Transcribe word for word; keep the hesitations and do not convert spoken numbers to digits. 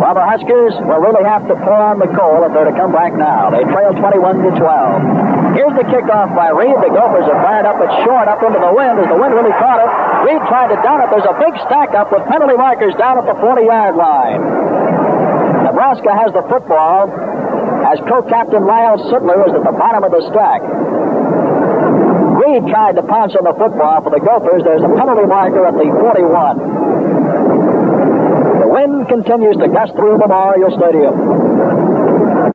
Well, the Huskers will really have to pour on the coal if they're to come back now. They trail twenty-one to twelve. Here's the kickoff by Reed. The Gophers are fired up. It's short up into the wind as the wind really caught it. Reed tried to down it. There's a big stack up with penalty markers down at the forty-yard line. Nebraska has the football as co-captain Lyle Sittler is at the bottom of the stack. Reed tried to pounce on the football for the Gophers. There's a penalty marker at the forty-one. The wind continues to gust through Memorial Stadium.